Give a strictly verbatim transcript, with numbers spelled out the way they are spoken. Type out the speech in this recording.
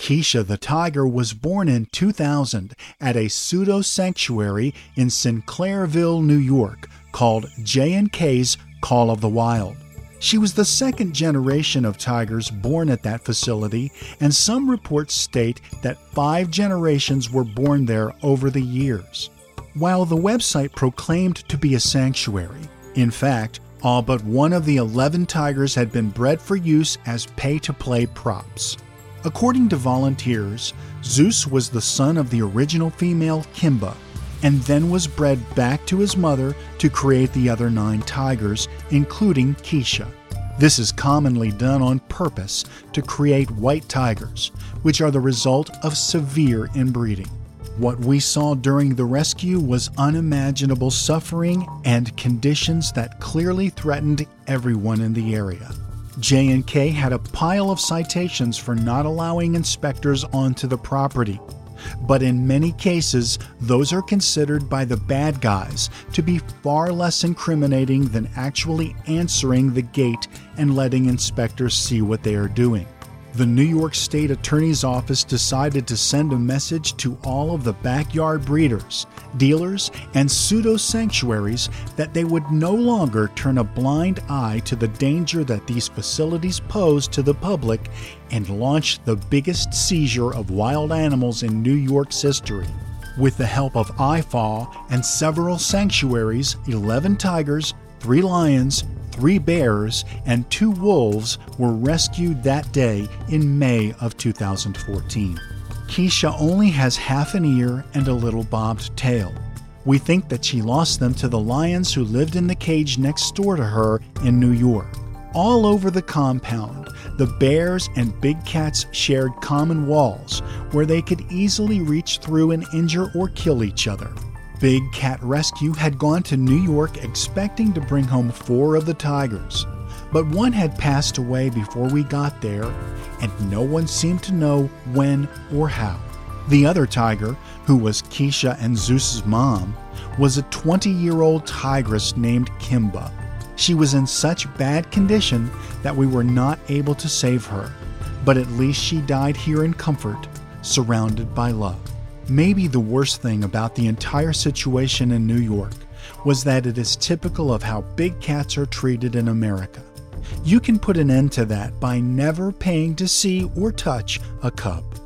Keisha the tiger was born in two thousand at a pseudo-sanctuary in Sinclairville, New York, called J and K's Call of the Wild. She was the second generation of tigers born at that facility, and some reports state that five generations were born there over the years. While the website proclaimed to be a sanctuary, in fact, all but one of the eleven tigers had been bred for use as pay-to-play props. According to volunteers, Zeus was the son of the original female Kimba, and then was bred back to his mother to create the other nine tigers, including Keisha. This is commonly done on purpose to create white tigers, which are the result of severe inbreeding. What we saw during the rescue was unimaginable suffering and conditions that clearly threatened everyone in the area. J and K had a pile of citations for not allowing inspectors onto the property. But in many cases, those are considered by the bad guys to be far less incriminating than actually answering the gate and letting inspectors see what they are doing. The New York State Attorney's Office decided to send a message to all of the backyard breeders, dealers, and pseudo-sanctuaries that they would no longer turn a blind eye to the danger that these facilities pose to the public and launch the biggest seizure of wild animals in New York's history. With the help of I F A W and several sanctuaries, eleven tigers, three lions, three bears, and two wolves were rescued that day in May of two thousand fourteen. Keisha only has half an ear and a little bobbed tail. We think that she lost them to the lions who lived in the cage next door to her in New York. All over the compound, the bears and big cats shared common walls where they could easily reach through and injure or kill each other. Big Cat Rescue had gone to New York expecting to bring home four of the tigers, but one had passed away before we got there, and no one seemed to know when or how. The other tiger, who was Keisha and Zeus's mom, was a twenty-year-old tigress named Kimba. She was in such bad condition that we were not able to save her, but at least she died here in comfort, surrounded by love. Maybe the worst thing about the entire situation in New York was that it is typical of how big cats are treated in America. You can put an end to that by never paying to see or touch a cub.